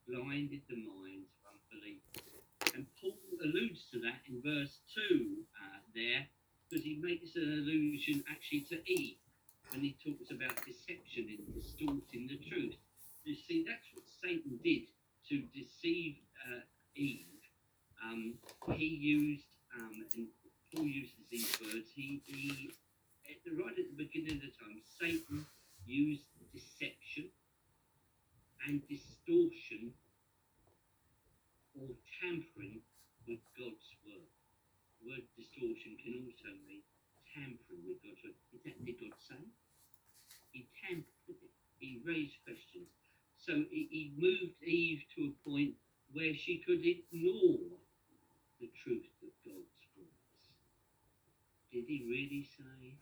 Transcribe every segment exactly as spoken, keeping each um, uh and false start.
blinded the minds of unbelievers. And Paul alludes to that in verse two uh, there, because he makes an allusion actually to Eve when he talks about deception and distorting the truth. You see, that's what Satan did to deceive uh, Eve. Um, he used, um, and Paul uses these words, he, he at the, right at the beginning of the time, Satan used deception and distortion or tampering with God's word. The word distortion can also mean tampering with God's word. Is that did God say? He tampered with it. He raised questions. So he, he moved Eve to a point where she could ignore the truth of God's words. Did he really say?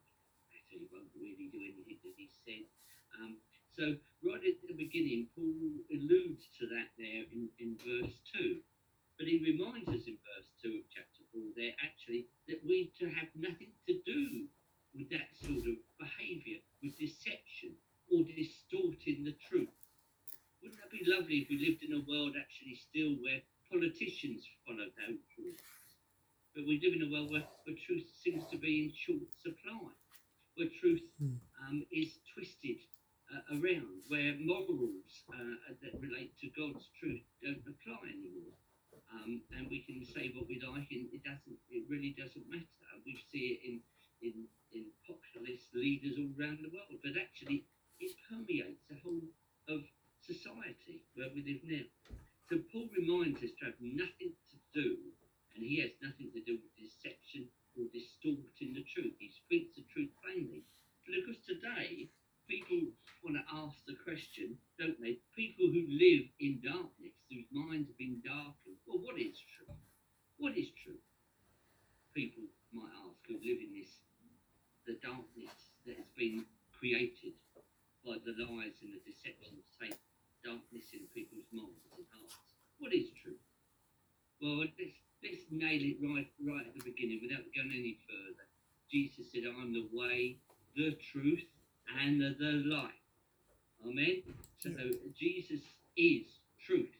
He won't really do anything that he said. Um, so right at the beginning, Paul alludes to that there in, in verse two. But he reminds us in verse two of chapter four there, actually, that we're to have nothing to do with that sort of behaviour, with deception or distorting the truth. Wouldn't that be lovely if we lived in a world actually still where politicians followed those rules? But we live in a world where, where truth seems to be in short supply, where truth Mm. um, is twisted uh, around, where morals uh, that relate to God's truth don't apply anymore. Um, and we can say what we like, and it doesn't. It really doesn't matter. We see it in in in populist leaders all around the world, but actually, it permeates the whole of society where we live now. So Paul reminds us to have nothing to do, and he has nothing to do with deception or distorting the truth. He speaks the truth plainly. Because today, people want to ask the question, don't they? People who live in darkness, whose minds have been darkened. Well, what is truth? What is truth? People might ask who live in this, the darkness that has been created by the lies and the deception of Satan, darkness in people's minds and hearts. What is truth? Well, let's, let's nail it right, right at the beginning without going any further. Jesus said, I'm the way, the truth, and the, the life. Amen? So Yeah. Jesus is truth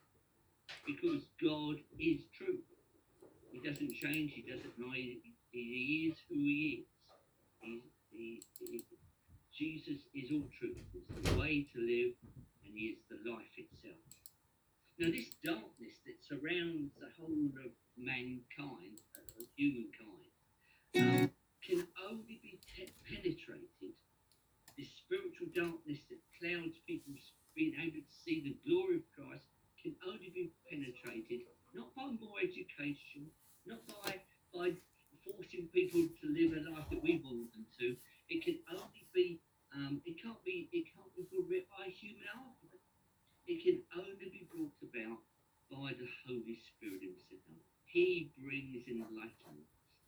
because God is truth. He doesn't change, he doesn't lie, he, he is who he is. He, he, he, Jesus is all truth. He's the way to live, and he is the life itself. Now, this darkness that surrounds the whole of mankind, uh, of humankind, um, can only be te- penetrated. This spiritual darkness that clouds people's being able to see the glory of Christ can only be penetrated not by more education, not by by forcing people to live a life that we want them to. It can only be um, it can't be it can't be brought about by human argument. It can only be brought about by the Holy Spirit himself. He brings enlightenment.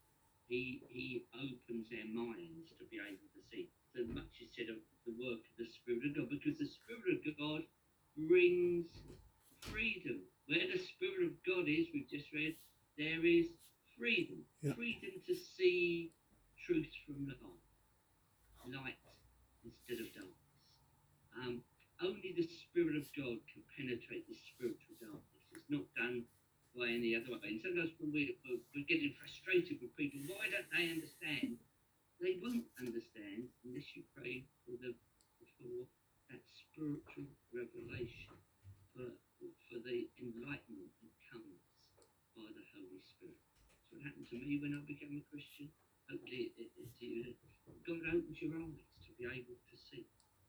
He he opens their minds to be able to see. So much is said of the work of the Spirit of God, because the Spirit of God brings freedom. Where the Spirit of God is, we've just read, there is freedom. Yeah. Freedom to see truth from lie, light instead of darkness. Um, only the Spirit of God can penetrate this spiritual darkness. It's not done by any other way. And sometimes when we, we're, we're getting frustrated with people, why don't they understand? They won't understand unless you pray for the for that spiritual revelation, for for the enlightenment that comes by the Holy Spirit. That's what happened to me when I became a Christian. Hopefully, it, it, it, God opens your eyes to be able to see.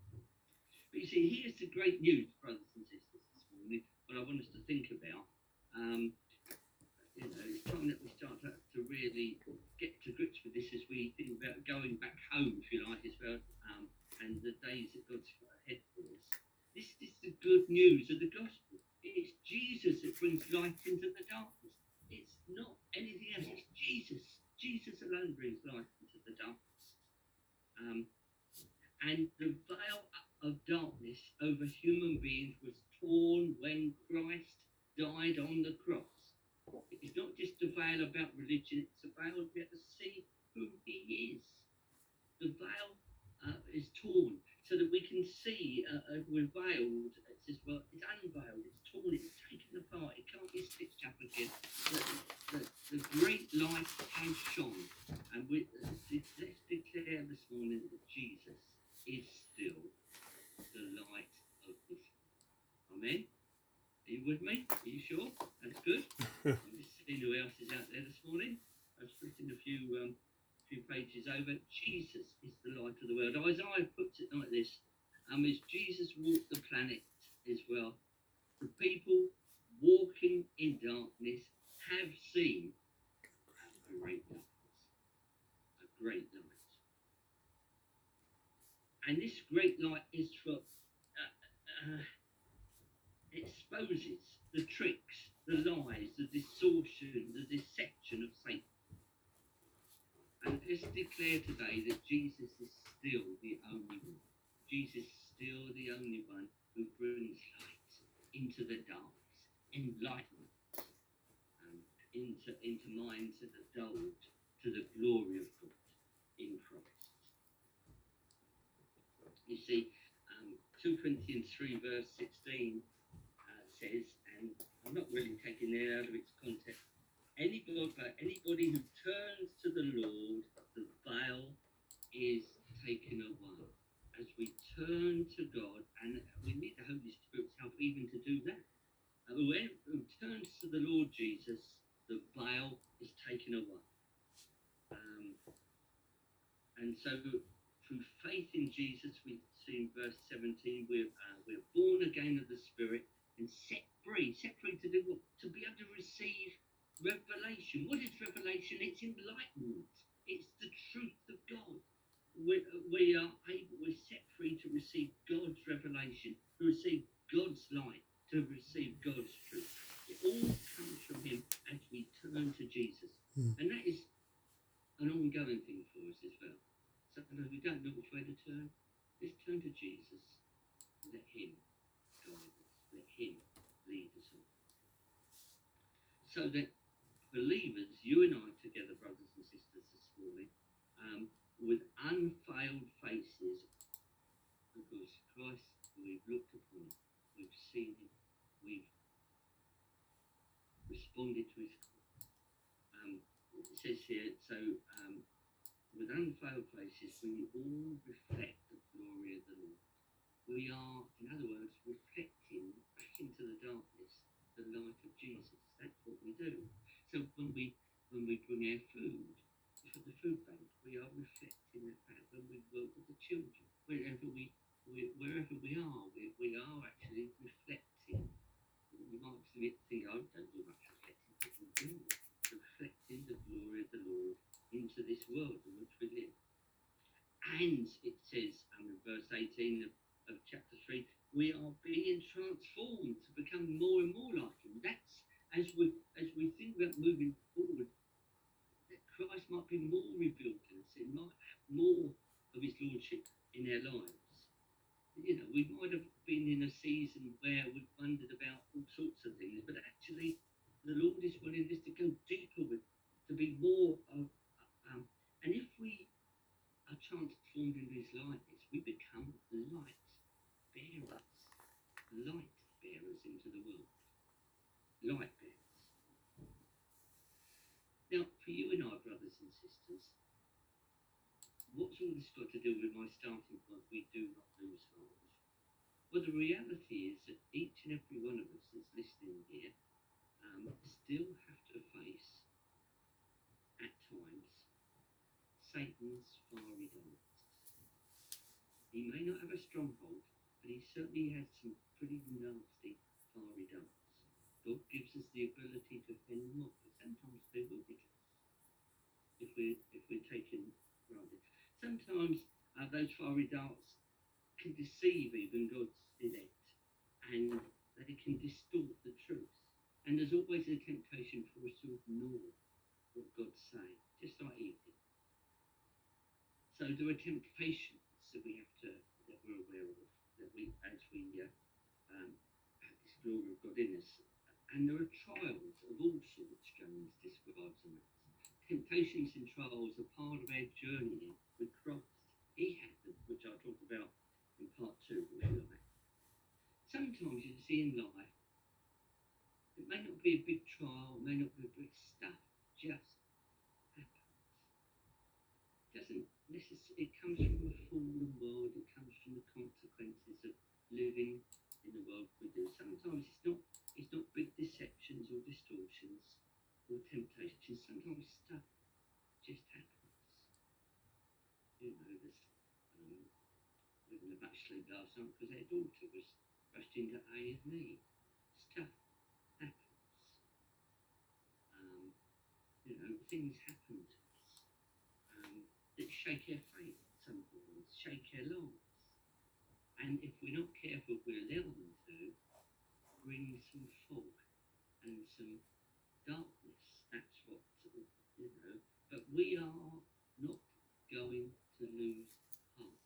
But you see, here's the great news, brothers and sisters, this morning, what I want us to think about. Um, you know, it's time that we start to, to really get to grips with this as we think about going back home, if you like, as well, um, and the days that God's got ahead for us. This is the good news of the gospel. It's Jesus that brings light into the darkness. It's not anything else. It's Jesus. Jesus alone brings light into the darkness. Um, and the veil of darkness over human beings was torn when Christ died on the cross. It's not just a veil about religion, it's a veil to be able to see who he is. The veil uh, is torn so that we can see, uh, uh, we're veiled. It says, well, it's unveiled Amen. Are you with me? Are you sure? That's good. I'm just seeing who else is out there this morning. I was flipping a few um, few pages over. Jesus is the light of the world. Isaiah puts it like this. Um, as Jesus walked the planet as well, the people walking in darkness have seen a great light. A great light. And this great light is for uh, uh, exposes the tricks, the lies, the distortion, the deception of Satan. And let's declare today that Jesus is still the only one. Jesus is still the only one who brings light into the darkness, enlightenment, um, into, into minds that are dulled to the glory of God in Christ. You see, um, two Corinthians three verse sixteen uh, says, and I'm not really taking it out of its context, Anybody, anybody who turns to the Lord, the veil is taken away. As we turn to God, and we need the Holy Spirit's help even to do that. Uh, whoever who turns to the Lord Jesus, the veil is taken away. Um, and so, through faith in Jesus, we see in verse seventeen, we're, uh, we're born again of the Spirit and set free. Set free to do what? To be able to receive revelation. What is revelation? It's enlightenment. It's the truth of God. We, we are able, we're set free to receive God's revelation, to receive God's light, to receive God's truth. It all comes from Him as we turn to Jesus. Mm. And that is an ongoing thing for us as well. Sometimes we don't know which way to turn. Let's turn to Jesus. Let Him guide us. Let Him lead us on. So that believers, you and I together, brothers and sisters, this morning, um, with unveiled faces, because Christ, we've looked upon Him, we've seen Him, we've responded to His call. Um, it says here, so um, with unveiled faces, we all reflect the glory of the Lord. We are, in other words, reflecting back into the darkness the light of Jesus. That's what we do. So when we when we bring our food for the food bank, we are reflecting the fact when we work with the children, wherever we, we wherever we are, we, we are actually reflecting. You might think, I don't do much reflecting, but we do. Reflecting the glory of the Lord into this world in which we live. And it says um, in verse eighteen of, of chapter three, we are being transformed to become more and more like Him. That's as we as we think about moving forward, that Christ might be more revealed to us. It might have more of His lordship in our lives. You know, we might have been in a season where we've wondered about all sorts of things, but actually, the Lord is wanting us to go deeper with, to be more of, um, and if we are transformed into His likeness, we become light bearers, light bearers into the world, light bearers. Now, for you and I, brothers and sisters, what's all this got to do with my starting point? We do not lose heart. Well, the reality is that each and every one of us that's listening here um, still have to face, at times, Satan's fiery darts. He may not have a stronghold, but he certainly has some pretty nasty fiery darts. God gives us the ability to fend them off, but sometimes they will hit us if we're, if we're taken granted. Sometimes uh, those fiery darts can deceive even God's elect, and they can distort the truth. And there's always a temptation for us to ignore what God's saying, just like Eve did. So there are temptations that we have to, that we're aware of, that we, as we uh, um, have this glory of God in us. And there are trials of all sorts, James describes them as. Temptations and trials are part of our journey with Christ. He had them, which I'll talk about in part two, if you like. Sometimes you see in life, it may not be a big trial, it may not be a big stuff, just happens. It doesn't necessarily, it comes from a fallen world, it comes from the consequences of living in the world we do. Sometimes into A and E. Stuff happens. Um, you know, things happen to us um, that shake our faith sometimes, shake our lives. And if we're not careful, we allow them to bring some fog and some darkness. That's what, you know. But we are not going to lose heart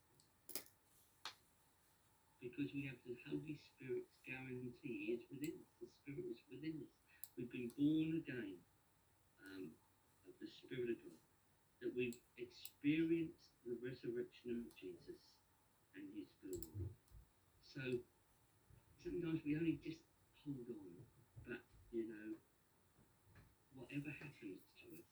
because we have the Holy Spirit's guarantee is within us. The Spirit is within us. We've been born again um, of the Spirit of God. That we've experienced the resurrection of Jesus and His glory. So sometimes we only just hold on, but you know, whatever happens to us,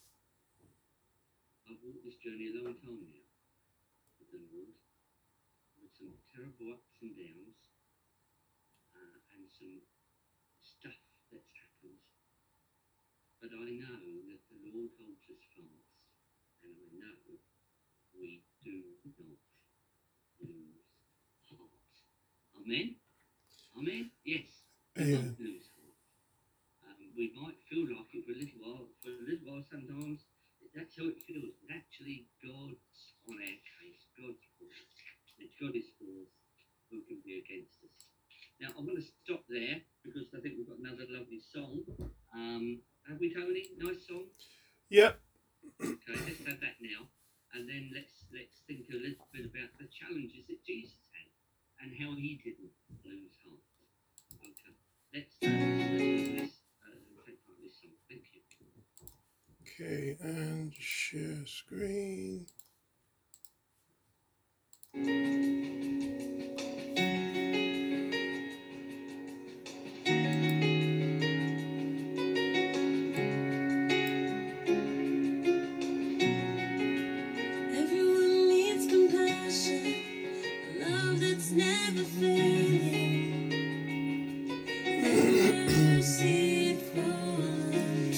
I've walked this journey a long time now with the Lord, with some terrible ups and downs, uh, and some stuff that's happened. But I know that the Lord holds us fast, and I know we do not lose heart. Amen? Amen? Yes, we Yeah. won't lose heart. Um, we might feel like it for a little while, for a little while sometimes, that's how it feels. But actually, God's on our case. God's for us. If God is for us, who can be against us? Now, I'm going to stop there because I think we've got another lovely song. Um, have we, Tony? Nice song? Yep. Okay, let's have that now. And then let's let's think a little bit about the challenges that Jesus had and how he didn't lose heart. Okay, let's uh, let's uh, take part in this song. Thank you. Okay, and share screen. Everyone needs compassion, a love that's never failing, mercy falling.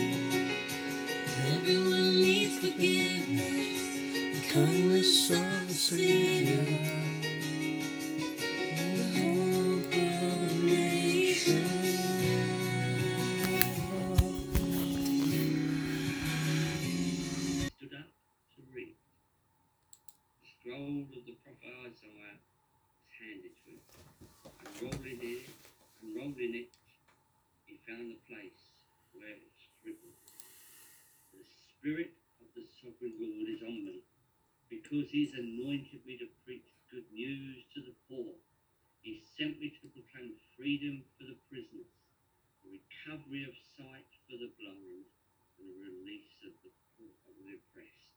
Everyone needs forgiveness, the kindness of the Savior, the hope of a nation. Stood up to read. The scroll of the prophet Isaiah was handed to him. Unrolling it, unrolling it, he found the place where it's written. The Spirit of the Sovereign Lord is on me, because He's anointed me to preach good news to the poor. He sent me to proclaim freedom for the prisoners, the recovery of sight for the blind, and the release of the, of the oppressed.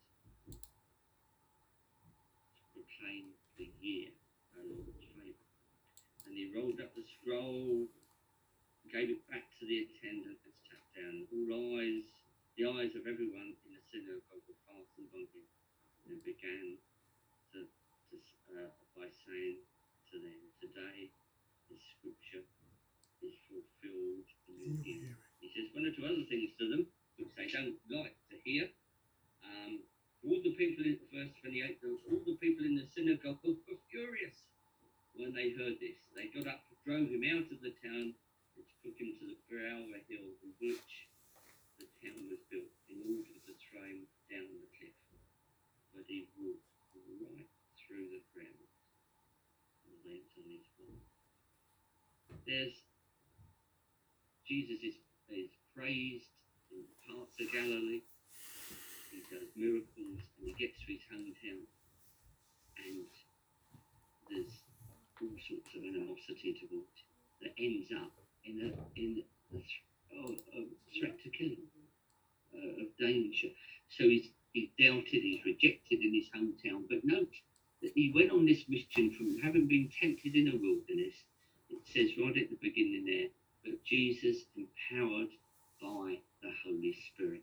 To proclaim the year of our Lord's favour. And he rolled up the scroll, gave it back to the attendant and sat down. All eyes, the eyes of everyone in the synagogue were fastened on him, and began to, to uh, by saying to them, "Today, this scripture is fulfilled in your hearing." He says one or two other things to them, which they don't like to hear. Um, all the people in verse twenty-eight, all the people in the synagogue were furious when they heard this. They got up, drove him out of the town, and took him to the brow of a hill on which the town was built, in order to throw him down the cliff. But he walked right through the crowd and went on his way. There's Jesus is, is praised in parts of Galilee. He does miracles, and he gets to his hometown, and there's all sorts of animosity towards him that ends up in a in a, oh, a threat to kill him, uh, of danger. So he's he's doubted, he's rejected in his hometown. But note that he went on this mission from having been tempted in a wilderness. It says right at the beginning there, but Jesus empowered by the Holy Spirit.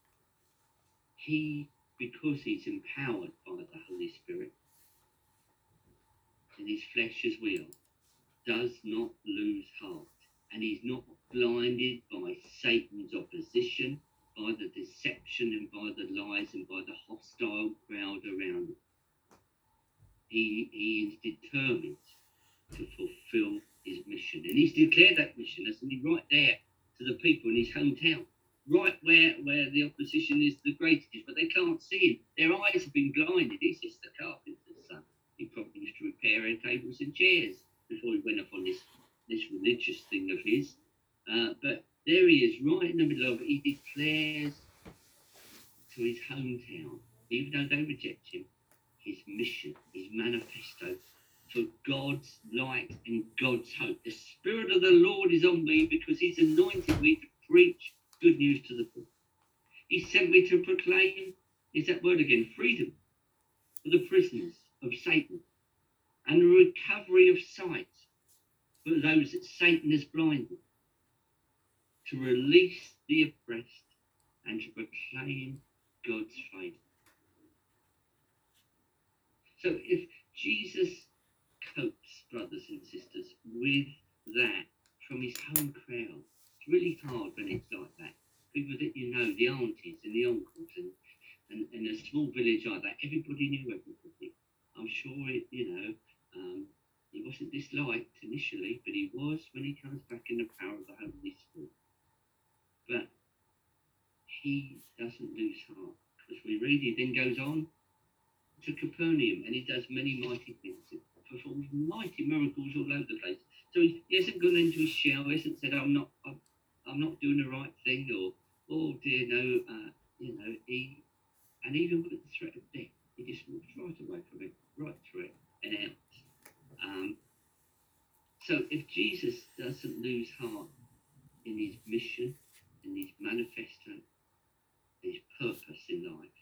He, because he's empowered by the Holy Spirit, in his flesh as we are, does not lose heart. And he's not blinded by Satan's opposition, by the deception and by the lies and by the hostile crowd around him. He, he is determined to fulfill his mission. And he's declared that mission, isn't he, right there to the people in his hometown, right where, where the opposition is the greatest, but they can't see him. Their eyes have been blinded. He's just the carpenter's son. He probably used to repair tables and chairs before he went off on this, this religious thing of his. Uh, but there he is, right in the middle of it. He declares to his hometown, even though they reject him, his mission, his manifesto for God's light and God's hope. The Spirit of the Lord is on me because he's anointed me to preach good news to the poor. He sent me to proclaim, is that word again, freedom for the prisoners of Satan and the recovery of sight for those that Satan has blinded, to release the oppressed and to proclaim God's faith. So if Jesus copes, brothers and sisters, with that from his home crowd, it's really hard when it's like that. People that you know, the aunties and the uncles, and, and, and a small village like that, everybody knew everybody. I'm sure, it, you know, um, he wasn't disliked initially, but he was when he comes back in the power of the Holy Spirit. But he doesn't lose heart, because we read, he then goes on to Capernaum, and he does many mighty things. He performs mighty miracles all over the place. So he, he hasn't gone into his shell. He hasn't said, "I'm not, I'm, I'm not doing the right thing," or "Oh dear, no." Uh, you know, he and even with the threat of death, he just walks right away from it, right through it, and out. Um, so if Jesus doesn't lose heart in his mission, in his manifesto, his purpose in life,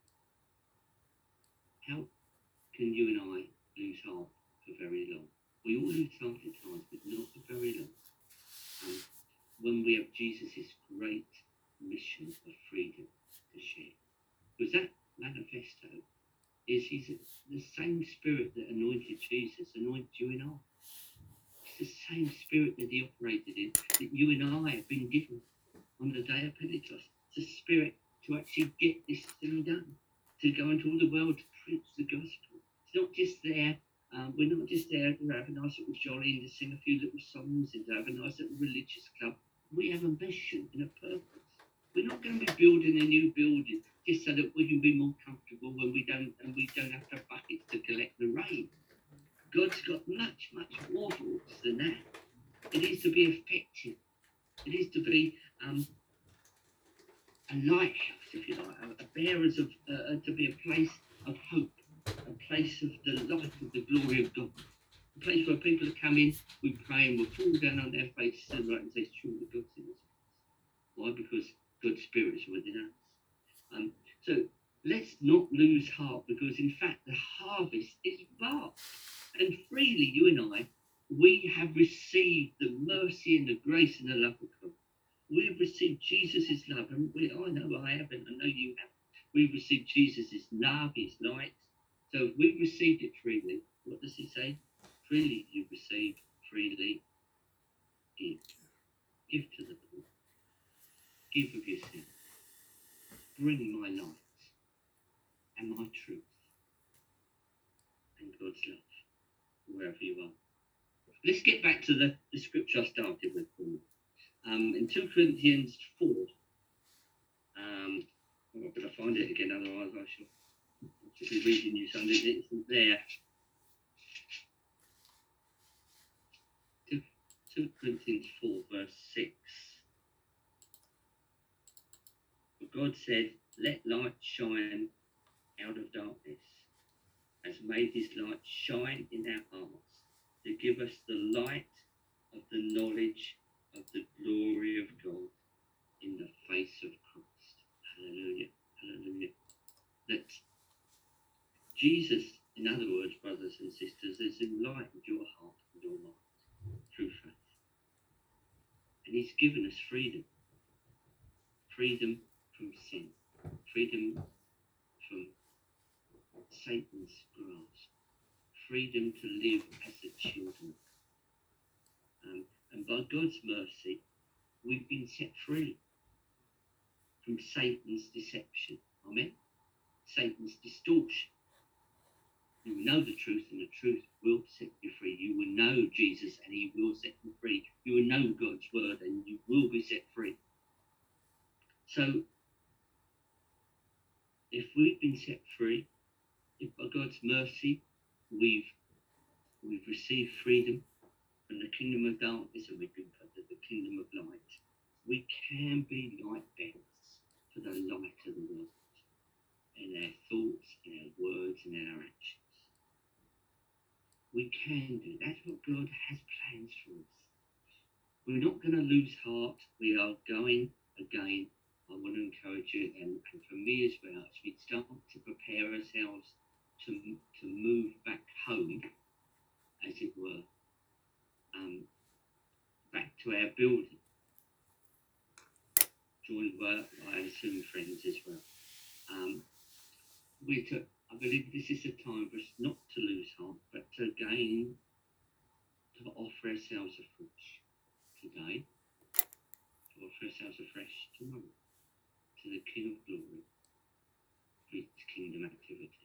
how can you and I lose heart for very long? We all lose heart at times, but not for very long. Um, when we have Jesus' great mission of freedom to share. Because that manifesto is he's the same Spirit that anointed Jesus, anoints you and I. It's the same Spirit that he operated in, that you and I have been given on the day of Pentecost. It's a Spirit to actually get this thing done, to go into all the world to preach the gospel. It's not just there, um, we're not just there to have a nice little jolly and to sing a few little songs and to have a nice little religious club. We have a mission and a purpose. We're not going to be building a new building just so that we can be more comfortable when we don't and we don't have to have buckets to collect the rain. God's got much, much more for us than that. It is to be effective. It is to be um, a lighthouse, if you like, a, a bearers of, uh, to be a place of hope, a place of the light of the glory of God, a place where people are coming, we pray and we'll fall down on their faces and right and say, surely God's in us. Why? Because God's Spirit is within us. Um, so let's not lose heart, because in fact the harvest is vast. And freely, you and I, we have received the mercy and the grace and the love of God. We have received Jesus' love, and we, I know I haven't, I know you have. We've received Jesus' love, his light. So if we've received it freely, what does he say? Freely you've received, freely give. Give to the poor. Give of yourself. Bring my light and my truth and God's love wherever you are. Let's get back to the, the scripture I started with, Paul. Um, in two Corinthians four, um, oh, but I find it again, otherwise I shall, I shall be reading you something that isn't there. two Corinthians four, verse six. For God said, let light shine out of darkness, has made his light shine in our hearts to give us the light of the knowledge of the glory of God in the face of Christ. Hallelujah. Hallelujah. That Jesus, in other words, brothers and sisters, has enlightened your heart and your mind through faith. And he's given us freedom. Freedom from sin. Freedom from Satan's grasp. Freedom to live as the children. Um, and by God's mercy, we've been set free from Satan's deception. Amen? Satan's distortion. You will know the truth, and the truth will set you free. You will know Jesus, and he will set you free. You will know God's word, and you will be set free. So, if we've been set free, if by God's mercy we've we've received freedom from the kingdom of darkness and we've been put to the kingdom of light, we can be light bearers for the light of the world in our thoughts, in our words, and in our actions. We can do. That's what God has plans for us. We're not going to lose heart. We are going again. I want to encourage you, and, and for me as well, as we start to prepare ourselves to to move back home, as it were, um, back to our building, joined by, by our Zoom friends as well. Um, we to, I believe this is the time for us not to lose heart, but to again to offer ourselves afresh today, to offer ourselves afresh tomorrow to the King of Glory for his kingdom activity.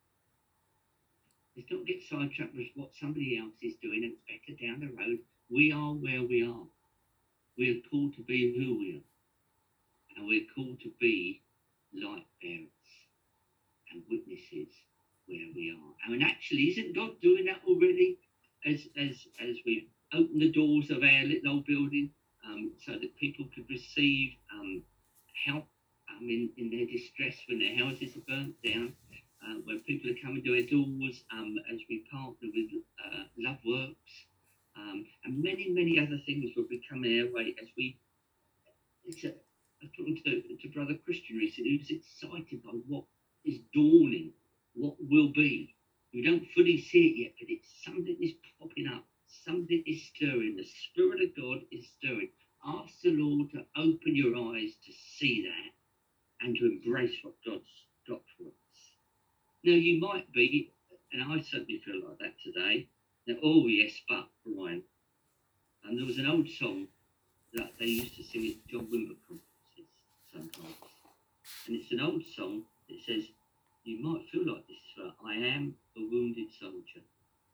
Let's not get sidetracked with what somebody else is doing and it's better down the road. We are where we are. We are called to be who we are. And we're called to be light bearers and witnesses where we are. And actually, isn't God doing that already? As as as we open the doors of our little old building, um, so that people could receive um, help um, in, in their distress when their houses are burnt down. Uh, where people are coming to our doors um, as we partner with uh, Love Works, um, and many, many other things will be coming our way as we. It's a, I was talking to, to Brother Christian recently, he was excited by what is dawning, what will be. We don't fully see it yet, but it's something is popping up, something is stirring. The Spirit of God is stirring. Ask the Lord to open your eyes to see that and to embrace what God's got for us. Now, you might be, and I certainly feel like that today, that, oh, yes, but, Brian. And there was an old song that they used to sing at John Wimber conferences sometimes. And it's an old song that says, you might feel like this is right. I am a wounded soldier,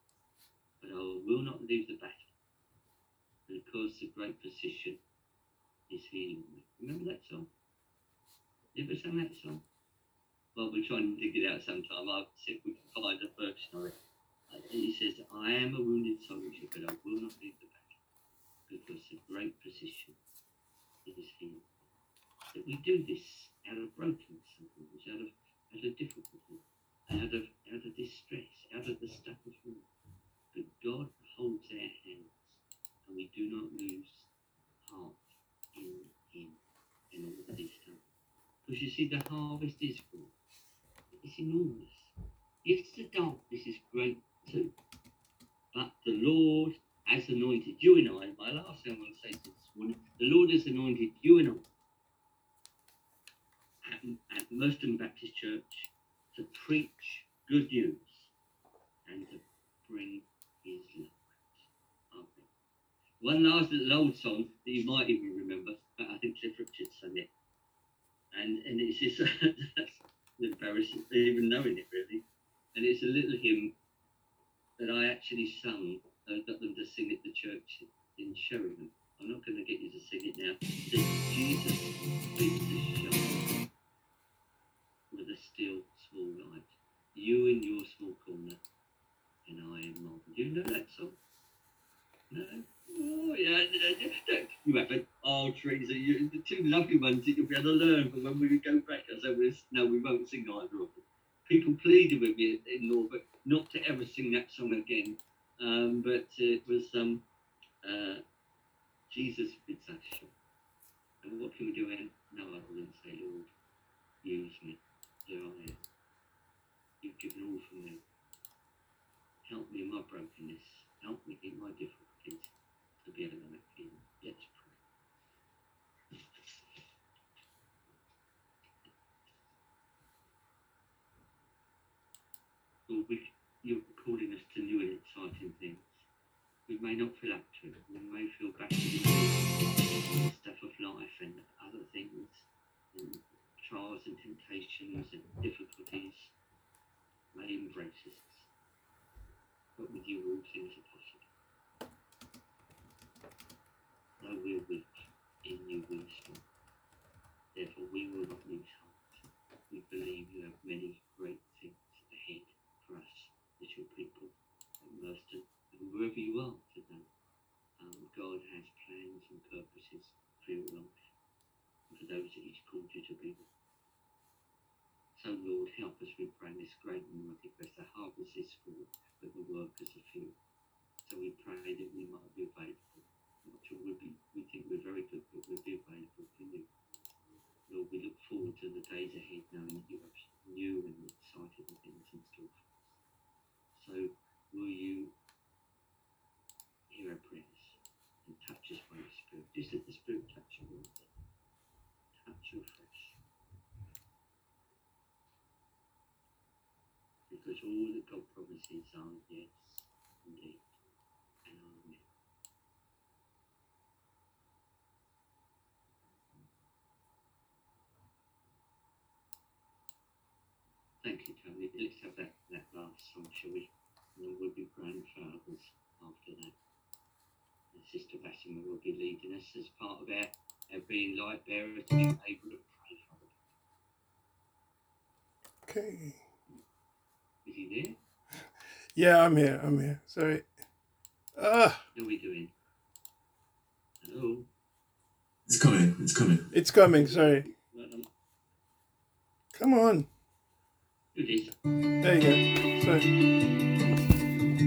but I will not leave the battle, because the great physician is healing me. Remember that song? You ever sung that song? Well, we're trying to dig it out sometime. I'll see if we can find a version of it. And he says, I am a wounded soldier, but I will not leave the battle, because the great physician is healing. That we do this out of brokenness, sometimes, out of out of difficulty, out of out of distress, out of the stuff of life. But God holds our hands, and we do not lose heart in Him in all that He's done. Because you see, the harvest is full. It's enormous. Yes, the darkness is great too, but the Lord has anointed you and I. My last thing I want to say this morning, the Lord has anointed you and I at, at Merston Baptist Church to preach good news and to bring His light. Amen. One last little old song that you might even remember, but I think Cliff Richard sang it, and and it's just that's embarrassing even knowing it really, and it's a little hymn that I actually sung. I got them to sing at the church in Sheringham. I'm not going to get you to sing it now. It says, Jesus makes us shine with a still small light. You in your small corner, and I in mine. Do you know that song? No? Oh, yeah. You haven't. Oh, Teresa, you, the two lovely ones that you'll be able to learn from when we go back. I said, no, we won't sing either of them. People pleaded with me in law, but not to ever sing that song again. Um, but it was um, uh, Jesus bids us shine. And what can we do in? No other than say, Lord, use me. Here I am. You've given all from me. Help me in my brokenness. Help me in my difficulties to be able to make you. Let's pray. Lord, we, you're calling us to new and exciting things. We may not feel up to it. We may feel back to the stuff of life and other things, and trials and temptations and difficulties may embrace us. has plans and purposes for your life, and for those that He's called you to be with. So, Lord, help us, we pray, in this great and mighty quest. The harvest is full, but the workers are few. So we pray that we might be available. Not sure we'll be, we think we're very good, but we'll be available for you. Lord, we look forward to the days ahead, knowing that you have new and exciting things in store for us. So will you hear our prayers and touch us by your Spirit? Just let the Spirit touch you, Lord. Touch you afresh. Because all that God promises are yes, indeed, and amen. Thank you, Tony. Let's have that, that last song, shall we? And then we'll be praying for others after that. And Sister Bassima will be leading us as part of our, our being light bearers to be able to pray for others. Okay. Is he there? Yeah, I'm here. I'm here. Sorry. Ah. How are we doing? Hello? It's coming. It's coming. It's coming. Sorry. Well, um, Come on. it is. There you go. Sorry.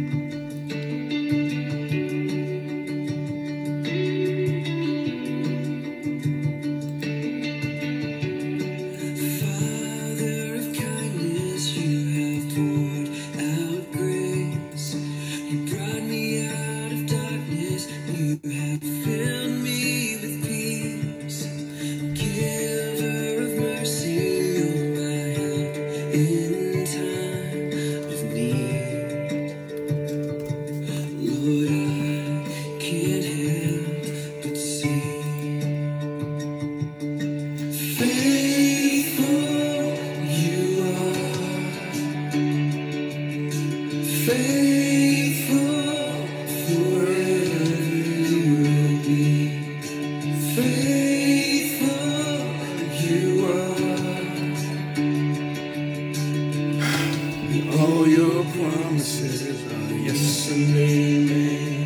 Father of kindness, you have poured out grace. You brought me out of darkness. You have filled me with peace. Giver of mercy, you're my help in time of need. Lord, I can't help but see. Faithful you are, faithful forever you will be. Faithful you are, and all your promises are yes and amen.